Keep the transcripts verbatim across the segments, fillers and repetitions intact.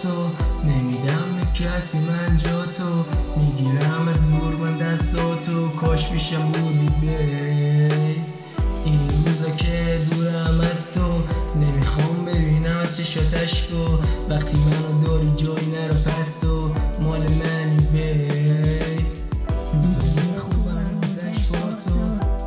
تو، نمیدم به کسی من جا تو، میگیرم از دور من دستاتو. کاش پیشم بودی بی این روزا که دورم از تو، نمیخوام ببینم از چشات اشکو. وقتی منو داری جایی نرو پس تو، مال منی بی روزای خوبم گذشت با تو،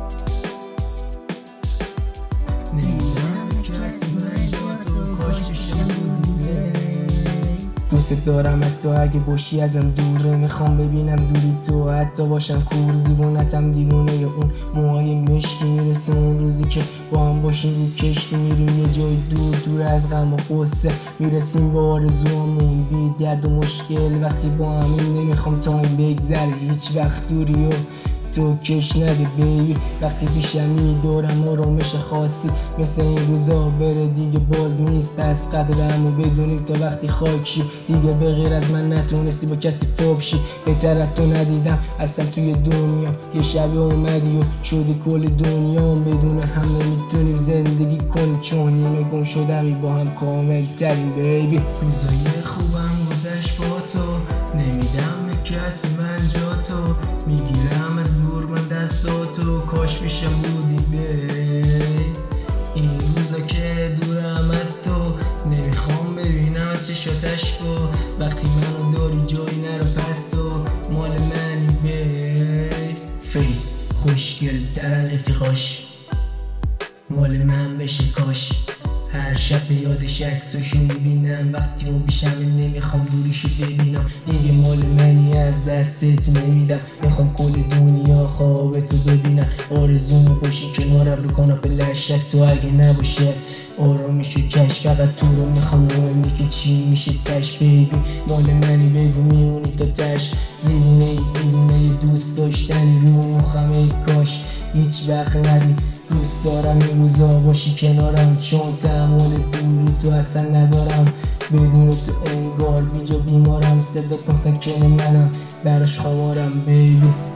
نمیدم به کسی من جا تو. کاش پیشم بودی بی دوست دارم حتی اگه باشی ازم دوره، میخوام ببینم دوری تو، حتی باشم کور. دیوونتم دیوونه اون موهای مشکی، میرسه اون روزی که با هم باشیم رو کشتی، میریم یه جای دور دور از غم و غصه، میرسیم با آرزوامون بی درد و مشکل. وقتی با همین نمیخوام تایم بگذره هیچ وقت دوری و تو کش نده بیبی. وقتی پیشمی دارم آرامش خاصی، مثل این روزا بره دیگه باز نیست. پس قدرمو بدونیم تا وقتی خاکی دیگه به غیر از من نتونستی با کسی فوب شی. بهتر از تو ندیدم اصلا توی دنیا، یه شب اومدی و شدی کل دنیا. بدون هم نمیتونیم زندگی کنیم چون نیمه گم شدمی با هم کامل ترین بیبی. روزای خوبم گذشت با تو، نمیدم به کسی من جا تو، میگیرم از دور من دستاتو. کاش پیشم بودی بی این روزا که دورم از تو، نمیخوام ببینم از چشات اشکو. وقتی منو داری جایی نرو پس تو، مال منی بی فیس خوشگل تر رفیقاش، مال من بشه کاش. هر شب به یادش عکساشو میبینم، وقتی اون پیشمه نمیخوام دوریشو ببینم. دیگه مال منی از دستت نمیدم، میخوام کل دنیا خوابتو ببینم. آرزومه باشی کنارم رو کاناپه لشت تو، اگه نباشه آرامش و کش. فقط تو رو میخوام مهمی که چی میشه تش بیبی. مال منی بگو میمونی تا تش، دیوونه ای دیوونه دوست داشتنی رو مخم. ای کاش هیچ وقت نری دوست دارم این روزا باشی کنارم، چون تحمل دوری تو اصلا ندارم. بدون تو انگار بیجا بیمارم، صدا کن سکن منم براش خوارم بیبی.